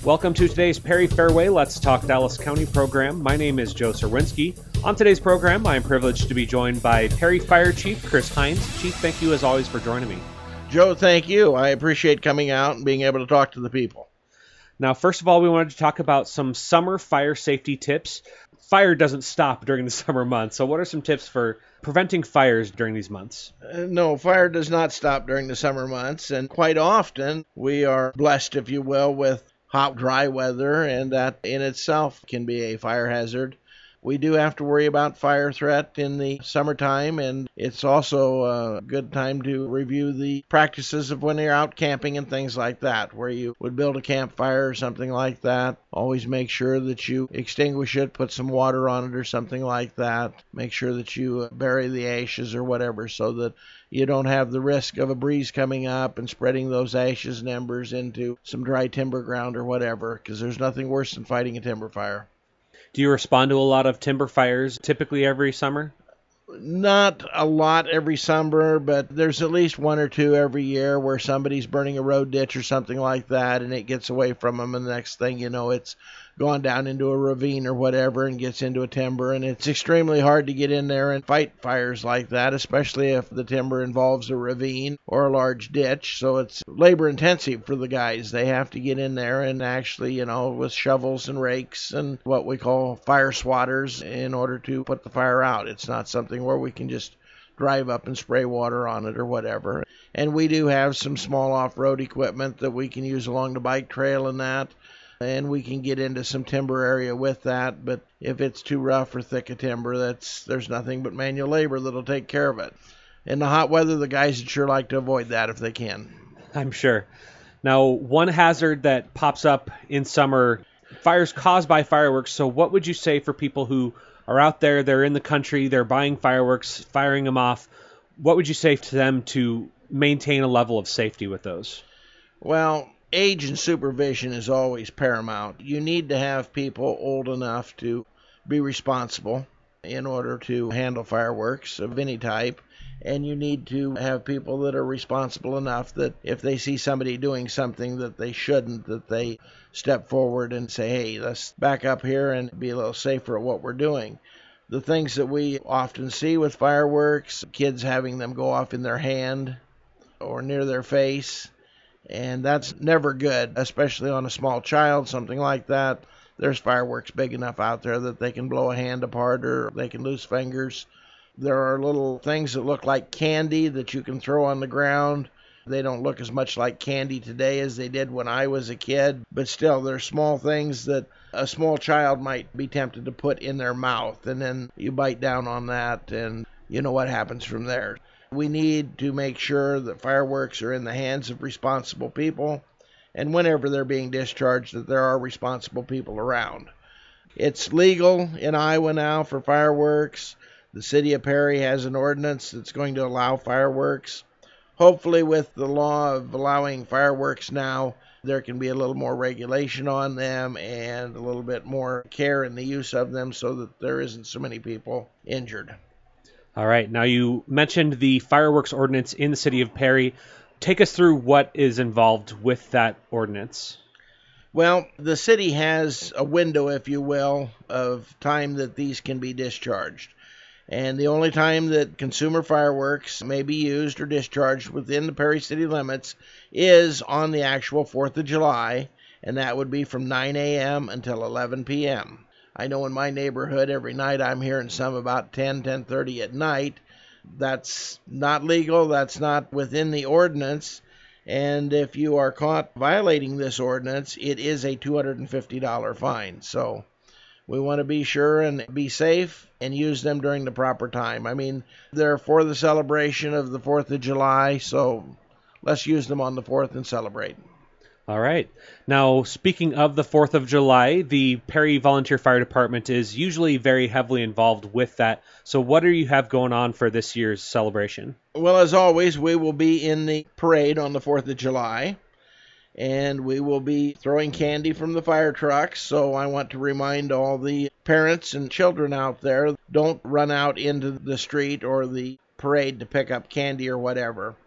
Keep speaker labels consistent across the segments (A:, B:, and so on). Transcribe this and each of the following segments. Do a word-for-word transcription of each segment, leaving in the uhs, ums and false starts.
A: Welcome to today's Perry Fairway Let's Talk Dallas County program. My name is Joe Serwinski. On today's program, I am privileged to be joined by Perry Fire Chief Chris Hines. Chief, thank you as always for joining me.
B: Joe, thank you. I appreciate coming out and being able to talk to the people.
A: Now, first of all, we wanted to talk about some summer fire safety tips. Fire doesn't stop during the summer months, so what are some tips for preventing fires during these months?
B: Uh, no, fire does not stop during the summer months, and quite often we are blessed, if you will, with hot, dry weather, and that in itself can be a fire hazard. We do have to worry about fire threat in the summertime, and it's also a good time to review the practices of when you're out camping and things like that, where you would build a campfire or something like that. Always make sure that you extinguish it, put some water on it or something like that. Make sure that you bury the ashes or whatever so that you don't have the risk of a breeze coming up and spreading those ashes and embers into some dry timber ground or whatever, because there's nothing worse than fighting a timber fire.
A: Do you respond to a lot of timber fires typically every summer?
B: Not a lot every summer, but there's at least one or two every year where somebody's burning a road ditch or something like that, and it gets away from them, and the next thing you know, it's gone down into a ravine or whatever and gets into a timber, and it's extremely hard to get in there and fight fires like that, especially if the timber involves a ravine or a large ditch. So it's labor intensive for the guys. They have to get in there and actually, you know, with shovels and rakes and what we call fire swatters in order to put the fire out. It's not something where we can just drive up and spray water on it or whatever. And we do have some small off-road equipment that we can use along the bike trail and that. And we can get into some timber area with that, but if it's too rough or thick a timber, that's there's nothing but manual labor that'll take care of it. In the hot weather, the guys would sure like to avoid that if they can.
A: I'm sure. Now, one hazard that pops up in summer, fires caused by fireworks. So what would you say for people who are out there, they're in the country, they're buying fireworks, firing them off? What would you say to them to maintain a level of safety with those?
B: Well, age and supervision is always paramount. You need to have people old enough to be responsible in order to handle fireworks of any type. And you need to have people that are responsible enough that if they see somebody doing something that they shouldn't, that they step forward and say, hey, let's back up here and be a little safer at what we're doing. The things that we often see with fireworks, kids having them go off in their hand or near their face, and that's never good, especially on a small child, something like that. There's fireworks big enough out there that they can blow a hand apart or they can lose fingers. There are little things that look like candy that you can throw on the ground. They don't look as much like candy today as they did when I was a kid, but still, they're small things that a small child might be tempted to put in their mouth, and then you bite down on that, and you know what happens from there. We need to make sure that fireworks are in the hands of responsible people, and whenever they're being discharged, that there are responsible people around. It's legal in Iowa now for fireworks. The city of Perry has an ordinance that's going to allow fireworks. Hopefully, with the law of allowing fireworks now, there can be a little more regulation on them and a little bit more care in the use of them so that there isn't so many people injured.
A: All right. Now, you mentioned the fireworks ordinance in the city of Perry. Take us through what is involved with that ordinance.
B: Well, the city has a window, if you will, of time that these can be discharged. And the only time that consumer fireworks may be used or discharged within the Perry city limits is on the actual fourth of July, and that would be from nine a.m. until eleven p.m. I know in my neighborhood every night I'm hearing some about ten, ten thirty at night. That's not legal. That's not within the ordinance. And if you are caught violating this ordinance, it is a two hundred fifty dollars fine. So we want to be sure and be safe and use them during the proper time. I mean, they're for the celebration of the fourth of July, so let's use them on the fourth and celebrate.
A: All right. Now, speaking of the fourth of July, the Perry Volunteer Fire Department is usually very heavily involved with that. So what do you have going on for this year's celebration?
B: Well, as always, we will be in the parade on the fourth of July, and we will be throwing candy from the fire trucks. So I want to remind all the parents and children out there, don't run out into the street or the parade to pick up candy or whatever.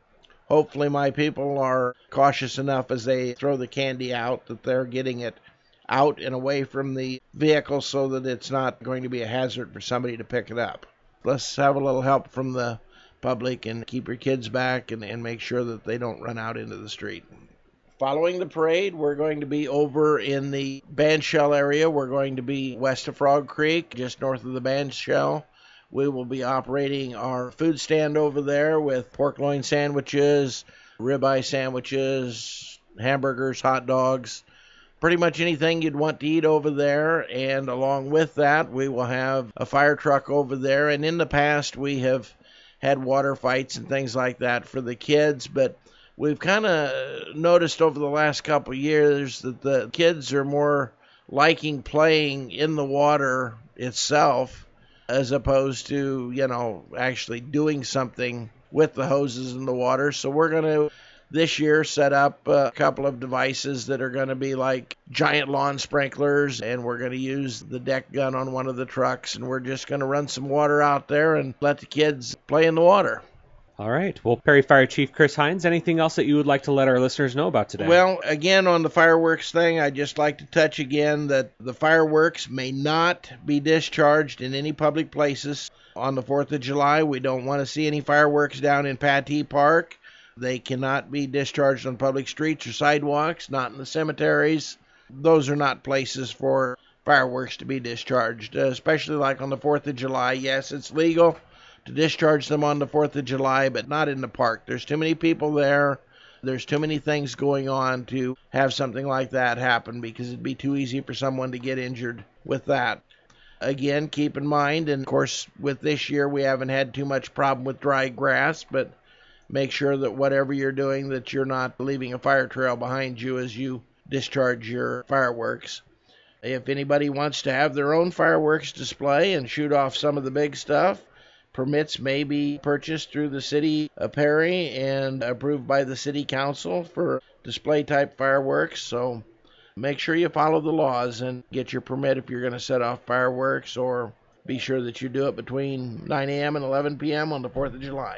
B: hopefully my people are cautious enough as they throw the candy out that they're getting it out and away from the vehicle so that it's not going to be a hazard for somebody to pick it up. Let's have a little help from the public and keep your kids back and, and make sure that they don't run out into the street. Following the parade, we're going to be over in the Bandshell area. We're going to be west of Frog Creek, just north of the Bandshell. We will be operating our food stand over there with pork loin sandwiches, ribeye sandwiches, hamburgers, hot dogs, pretty much anything you'd want to eat over there. And along with that, we will have a fire truck over there. And in the past, we have had water fights and things like that for the kids, but we've kind of noticed over the last couple of years that the kids are more liking playing in the water itself as opposed to, you know, actually doing something with the hoses in the water. So we're going to this year set up a couple of devices that are going to be like giant lawn sprinklers, and we're going to use the deck gun on one of the trucks, and we're just going to run some water out there and let the kids play in the water.
A: All right. Well, Perry Fire Chief Chris Hines, anything else that you would like to let our listeners know about today?
B: Well, again, on the fireworks thing, I'd just like to touch again that the fireworks may not be discharged in any public places on the fourth of July. We don't want to see any fireworks down in Patee Park. They cannot be discharged on public streets or sidewalks, not in the cemeteries. Those are not places for fireworks to be discharged, especially like on the fourth of July. Yes, it's legal to discharge them on the fourth of July, but not in the park. There's too many people there. There's too many things going on to have something like that happen because it'd be too easy for someone to get injured with that. Again, keep in mind, and of course with this year we haven't had too much problem with dry grass, but make sure that whatever you're doing that you're not leaving a fire trail behind you as you discharge your fireworks. If anybody wants to have their own fireworks display and shoot off some of the big stuff, permits may be purchased through the city of Perry and approved by the city council for display type fireworks. So make sure you follow the laws and get your permit if you're going to set off fireworks, or be sure that you do it between nine a.m. and eleven p.m. on the fourth of July.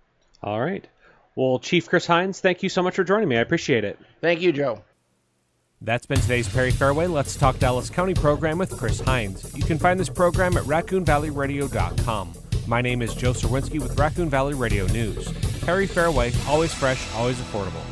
A: All right. Well, Chief Chris Hines, thank you so much for joining me. I appreciate it.
B: Thank you, Joe.
C: That's been today's Perry Fairway Let's Talk Dallas County program with Chris Hines. You can find this program at raccoon valley radio dot com. My name is Joe Serwinski with Raccoon Valley Radio News. Perry Fairway, always fresh, always affordable.